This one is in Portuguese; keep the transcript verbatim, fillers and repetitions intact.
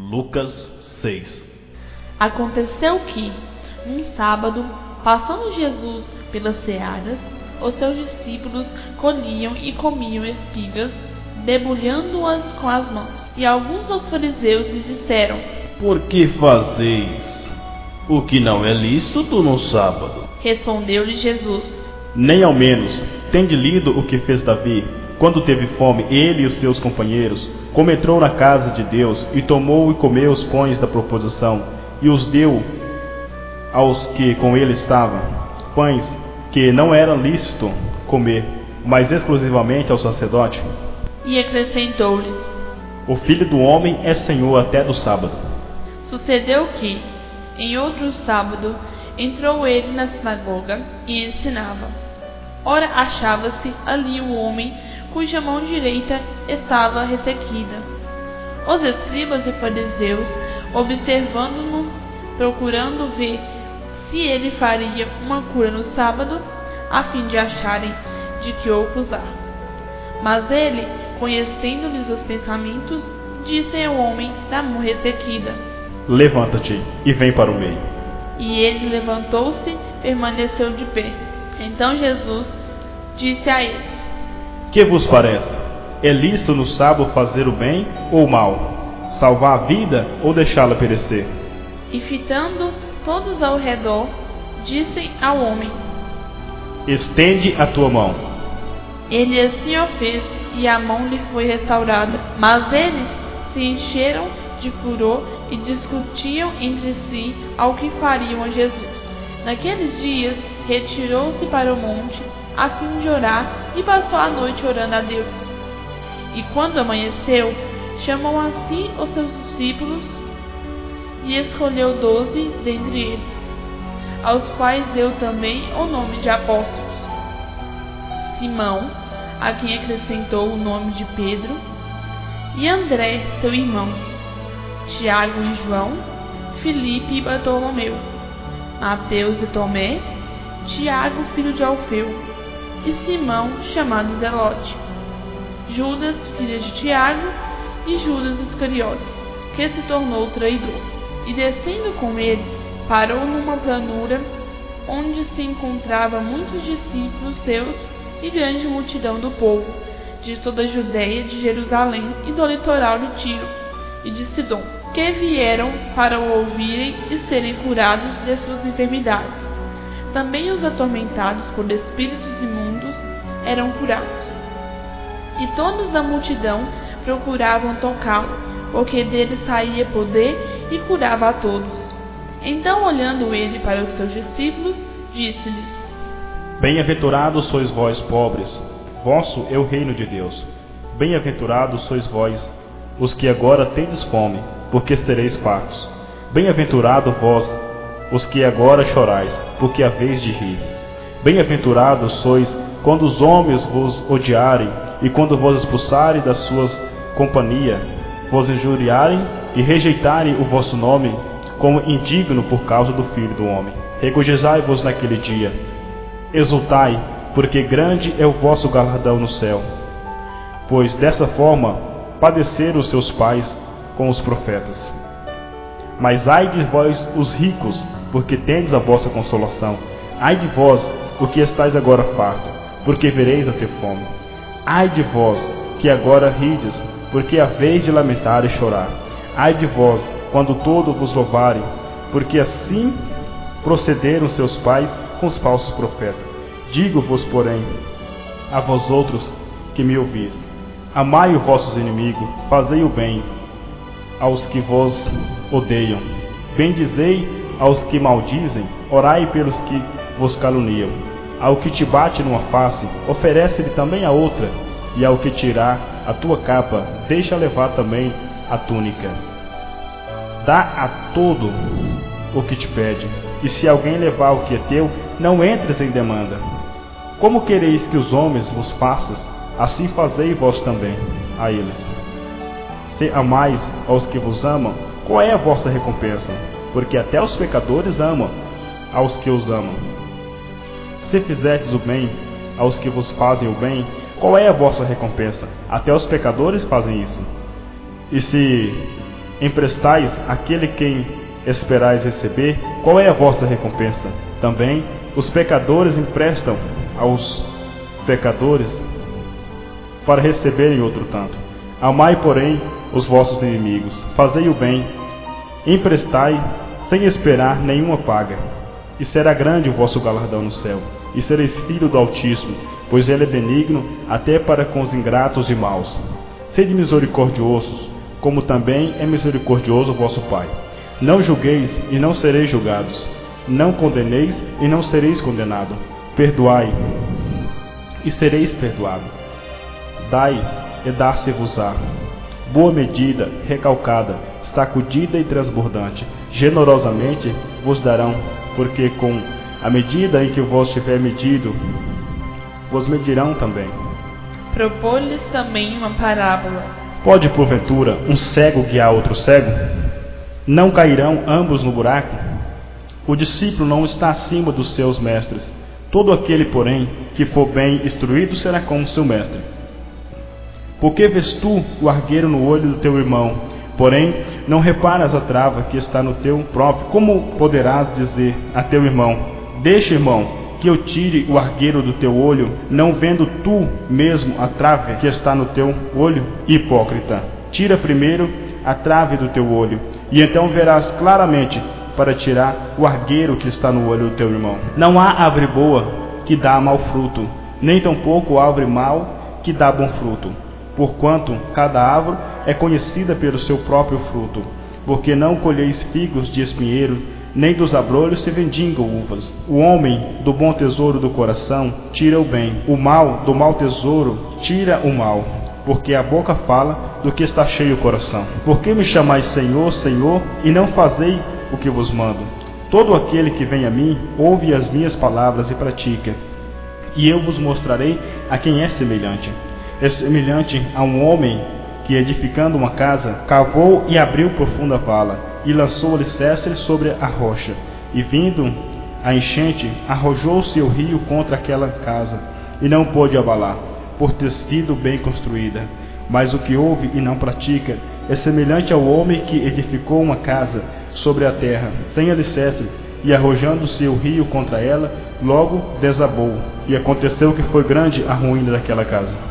Lucas seis. Aconteceu que, num sábado, passando Jesus pelas searas, os seus discípulos colhiam e comiam espigas, debulhando-as com as mãos. E alguns dos fariseus lhe disseram: Por que fazeis o que não é lícito no sábado? Respondeu-lhe Jesus: Nem ao menos tende lido o que fez Davi, quando teve fome, ele e os seus companheiros, como entrou na casa de Deus, e tomou e comeu os pães da proposição, e os deu aos que com ele estavam, pães que não era lícito comer, mas exclusivamente ao sacerdote. E acrescentou-lhes: O Filho do Homem é Senhor até do sábado. Sucedeu que, em outro sábado, entrou ele na sinagoga e ensinava. Ora, achava-se ali o homem cuja mão direita estava ressequida. Os escribas e fariseus, observando-no, procurando ver se ele faria uma cura no sábado, a fim de acharem de que o acusar. Mas ele, conhecendo-lhes os pensamentos, disse ao homem da mão ressequida: Levanta-te e vem para o meio. E ele levantou-se e permaneceu de pé. Então Jesus disse a ele: Que vos parece? É lícito no sábado fazer o bem ou o mal? Salvar a vida ou deixá-la perecer? E fitando todos ao redor, disse ao homem: Estende a tua mão. Ele assim o fez, e a mão lhe foi restaurada. Mas eles se encheram de furor e discutiam entre si ao que fariam a Jesus. Naqueles dias, retirou-se para o monte, a fim de orar, e passou a noite orando a Deus. E quando amanheceu, chamou a si os seus discípulos e escolheu doze dentre eles, aos quais deu também o nome de apóstolos: Simão, a quem acrescentou o nome de Pedro, e André, seu irmão, Tiago e João, Filipe e Bartolomeu, Mateus e Tomé, Tiago, filho de Alfeu, e Simão, chamado Zelote, Judas, filho de Tiago, e Judas Iscariotes, que se tornou traidor. E descendo com eles, parou numa planura, onde se encontravam muitos discípulos seus e grande multidão do povo, de toda a Judéia, de Jerusalém e do litoral de Tiro e de Sidom, que vieram para o ouvirem e serem curados de suas enfermidades. Também os atormentados por espíritos imundos eram curados. E todos da multidão procuravam tocá-lo, porque dele saía poder e curava a todos. Então, olhando ele para os seus discípulos, disse-lhes: Bem-aventurados sois vós, pobres, vosso é o reino de Deus. Bem-aventurados sois vós, os que agora tendes fome, porque sereis fartos. Bem-aventurado vós, os que agora chorais, porque haveis de rir. Bem-aventurados sois quando os homens vos odiarem, e quando vos expulsarem das suas companhia, vos injuriarem e rejeitarem o vosso nome, como indigno por causa do Filho do Homem. Regozijai-vos naquele dia. Exultai, porque grande é o vosso galardão no céu. Pois dessa forma padeceram os seus pais com os profetas. Mas ai de vós, os ricos, porque tendes a vossa consolação. Ai de vós, o que estáis agora farto, porque vereis a ter fome. Ai de vós, que agora rides, porque haveis de lamentar e chorar. Ai de vós, quando todos vos louvarem, porque assim procederam seus pais com os falsos profetas. Digo-vos, porém, a vós outros que me ouvis: amai os vossos inimigos, fazei o bem aos que vos odeiam, bendizei aos que maldizem, orai pelos que vos caluniam. Ao que te bate numa face, oferece-lhe também a outra, e ao que tirar a tua capa, deixa levar também a túnica. Dá a todo o que te pede, e se alguém levar o que é teu, não entres em demanda. Como quereis que os homens vos façam, assim fazei vós também a eles. Se amais aos que vos amam, qual é a vossa recompensa? Porque até os pecadores amam aos que os amam. Se fizerdes o bem aos que vos fazem o bem, qual é a vossa recompensa? Até os pecadores fazem isso. E se emprestais àquele quem esperais receber, qual é a vossa recompensa? Também os pecadores emprestam aos pecadores para receberem outro tanto. Amai, porém, os vossos inimigos, fazei o bem, emprestai sem esperar nenhuma paga, e será grande o vosso galardão no céu, e sereis filho do Altíssimo, pois ele é benigno até para com os ingratos e maus. Sede misericordiosos, como também é misericordioso o vosso Pai. Não julgueis e não sereis julgados, não condeneis e não sereis condenados. Perdoai e sereis perdoados. Dai e dar-se-vos-á. Boa medida, recalcada, sacudida e transbordante, generosamente vos darão, porque com a medida em que vos tiver medido, vos medirão também. Propôs-lhes também uma parábola. Pode, porventura, um cego guiar outro cego? Não cairão ambos no buraco? O discípulo não está acima dos seus mestres. Todo aquele, porém, que for bem instruído será como seu mestre. Por que vês tu o argueiro no olho do teu irmão, porém não reparas a trava que está no teu próprio? Como poderás dizer a teu irmão: deixa, irmão, que eu tire o argueiro do teu olho, não vendo tu mesmo a trave que está no teu olho? Hipócrita, tira primeiro a trave do teu olho, e então verás claramente para tirar o argueiro que está no olho do teu irmão. Não há árvore boa que dá mau fruto, nem tampouco árvore mau que dá bom fruto. Porquanto cada árvore é conhecida pelo seu próprio fruto. Porque não colheis figos de espinheiro, nem dos abrolhos se vendingam uvas. O homem do bom tesouro do coração tira o bem, o mal do mau tesouro tira o mal. Porque a boca fala do que está cheio o coração. Por que me chamais Senhor, Senhor, e não fazei o que vos mando? Todo aquele que vem a mim, ouve as minhas palavras e pratica, e eu vos mostrarei a quem é semelhante. É semelhante a um homem que, edificando uma casa, cavou e abriu profunda vala, e lançou alicerces sobre a rocha. E vindo a enchente, arrojou-se o rio contra aquela casa, e não pôde abalar, por ter sido bem construída. Mas o que ouve e não pratica é semelhante ao homem que edificou uma casa sobre a terra, sem alicerce, e arrojando-se o rio contra ela, logo desabou, e aconteceu que foi grande a ruína daquela casa.